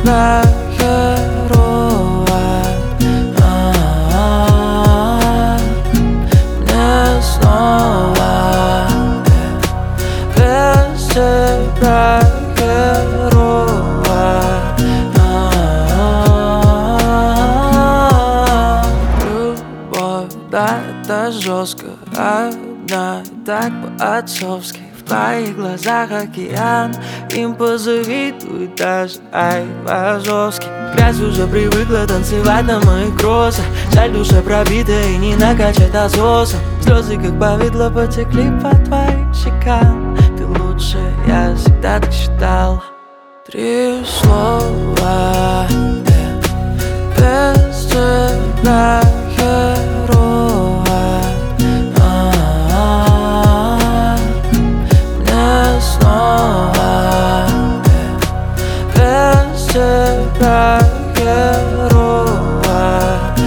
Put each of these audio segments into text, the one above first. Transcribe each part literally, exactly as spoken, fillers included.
для героя. А-а-а. Мне снова без тебя героя. А-а-а. Любовь, да, это жестко, одна, так по-отцовски. В твоих глазах океан, им позавидует даже Айвазовский. Грязь уже привыкла танцевать на моих кроссах. Жаль, душа пробита и не накачать насосом. Слезы как повидло потекли по твоим щекам. Ты лучше, я всегда так считал. Три слова, без тебя героя. А-а-а. Мне снова без тебя героя.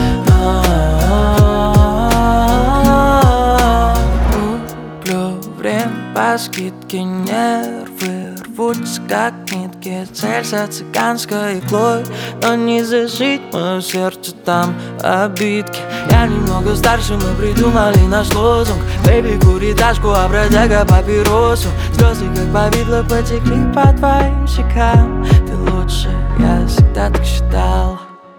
А-а-а. Куплю время по скидке, нервы рвутся как нитки. Цель за цыганской иглой, но не зажить мое сердце там обидки. Я немного старше, мы придумали наш лозунг. Бэйби, кури ташку, а бродяга папиросу. Слезы как повидло потекли по твоим щекам. Ты лучше, я всегда так считал.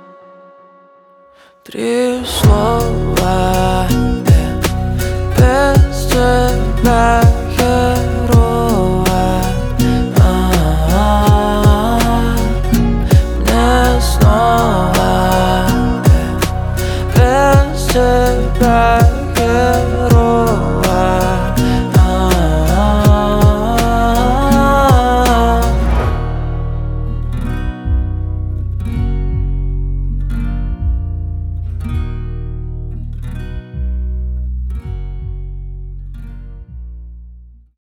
Три слова, без тебя героя. А-а-а. Мне снова без тебя